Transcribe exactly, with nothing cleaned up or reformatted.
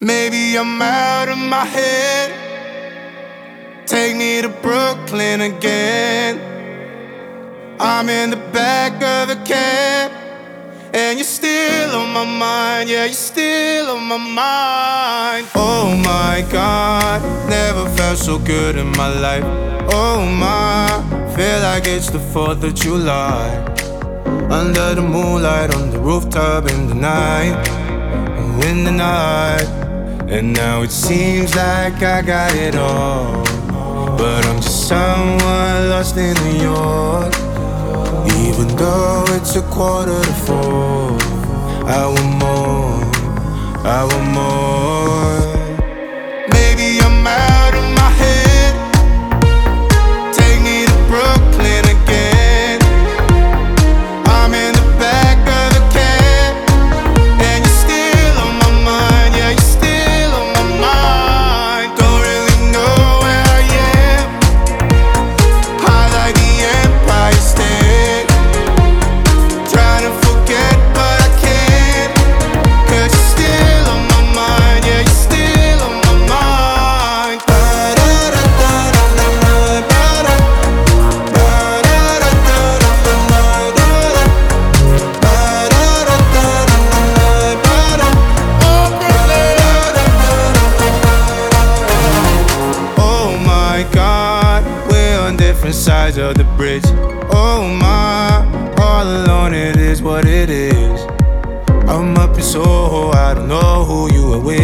Maybe I'm out of my head. Take me to Brooklyn again. I'm in the back of a cab, and you're still on my mind. Yeah, you're still on my mind. Oh my God, never felt so good in my life. Oh my, feel like it's the fourth of July. Under the moonlight, on the rooftop in the night, in the night. And now it seems like I got it all, but I'm just someone lost in New York. Even though it's a quarter to four, I want more, I want more. Maybe I'm out of my head. Take me to Brooklyn again. I'm in the back of a cab, and you're still on my mind. Yeah, you're still on my mind. Don't really know where I am. High like the Empire State. Trying to forget, but I can't. 'Cause you're still on my mind. Yeah, you're still on my mind. Oh my God, we're on different sides of the bridge. Oh my, all alone it is what it is. I'm up in Soho, I don't know who you are with.